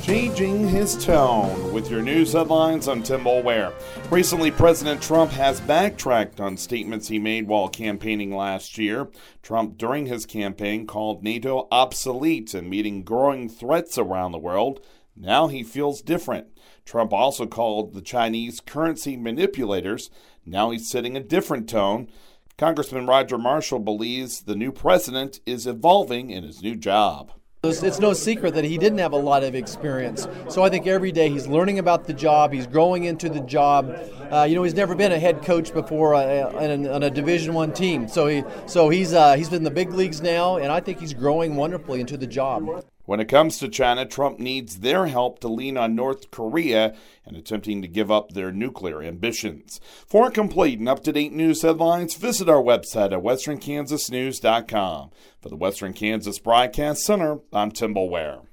Changing his tone with your news headlines. I'm Tim Mulware. Recently, President Trump has backtracked on statements he made while campaigning last year. Trump, during his campaign, called NATO obsolete and meeting growing threats around the world. Now he feels different. Trump also called the Chinese currency manipulators. Now he's setting a different tone. Congressman Roger Marshall believes the new president is evolving in his new job. It's no secret that he didn't have a lot of experience. So I think every day he's learning about the job. He's growing into the job. He's never been a head coach before on a Division I team. So he's in the big leagues now, and I think he's growing wonderfully into the job. When it comes to China, Trump needs their help to lean on North Korea in attempting to give up their nuclear ambitions. For complete and up-to-date news headlines, visit our website at westernkansasnews.com. For the Western Kansas Broadcast Center, I'm Tim Mulware.